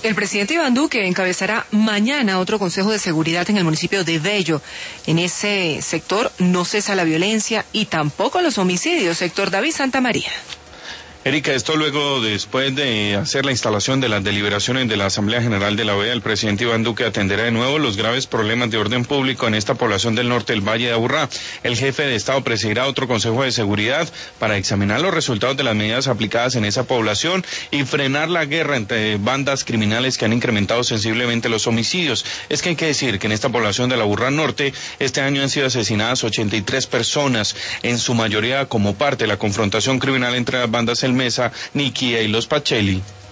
El presidente Iván Duque encabezará mañana otro consejo de seguridad en el municipio de Bello. En ese sector no cesa la violencia y tampoco los homicidios. Sector David Santamaría. Erika, esto luego, después de hacer la instalación de las deliberaciones de la Asamblea General de la OEA, el presidente Iván Duque atenderá de nuevo los graves problemas de orden público en esta población del norte del Valle de Aburrá. El jefe de Estado presidirá otro Consejo de Seguridad para examinar los resultados de las medidas aplicadas en esa población y frenar la guerra entre bandas criminales que han incrementado sensiblemente los homicidios. Es que hay que decir que en esta población del Aburrá Norte, este año han sido asesinadas 83 personas, en su mayoría como parte de la confrontación criminal entre las bandas El Mesa, Niquía y los Pacheli.